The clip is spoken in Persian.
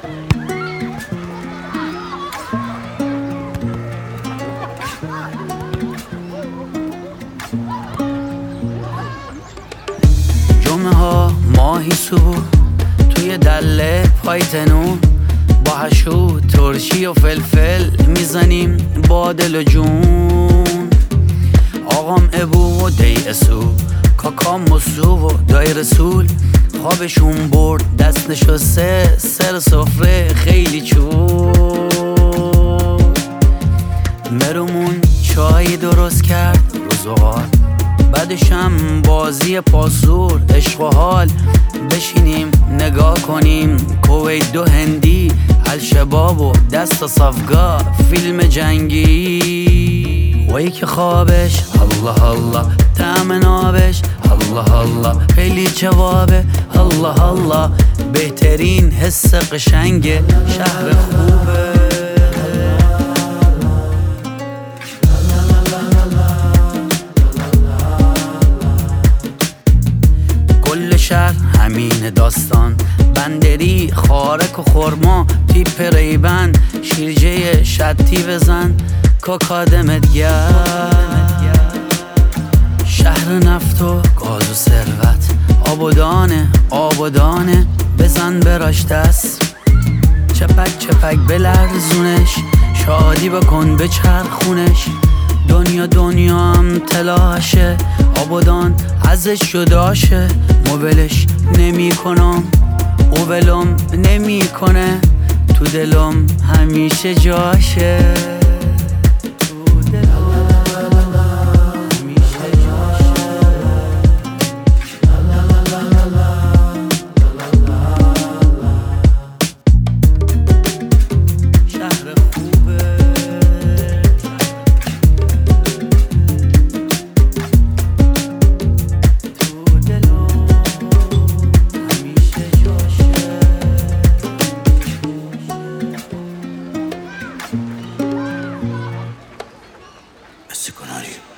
جمعه ها ماهی سو توی دله پایتنون با هشو ترشی و فلفل میزنیم با دل و جون. آقام ابو و دی اسو کاکام مسو و دای رسول خوابشون برد دست نشسته سر سفره خیلی چون. مرمون چای درست کرد روزوار بعدشم بازی پاسور عشق و حال بشینیم نگاه کنیم کویت دو هندی الشباب و دست صفگا فیلم جنگی. وی که خوابش الله الله طعم نابش الله الله خیلی جوابه الله الله بهترین حس قشنگ شهر خوبه. کل شهر همین داستان بندری خارک و خورما تیپ ریبن شیرجه شتی بزن کاکادمت گرد. شهر نفت و گاز و ثروت آبادانه آبادانه بزن براش دست چپک چپک بلرزونش شادی بکن بچرخونش. دنیا دنیا هم تلاشه آبادان ازش جداشه. موبلش نمی کنم اوولم نمی کنه تو دلم همیشه جاشه. Secundario.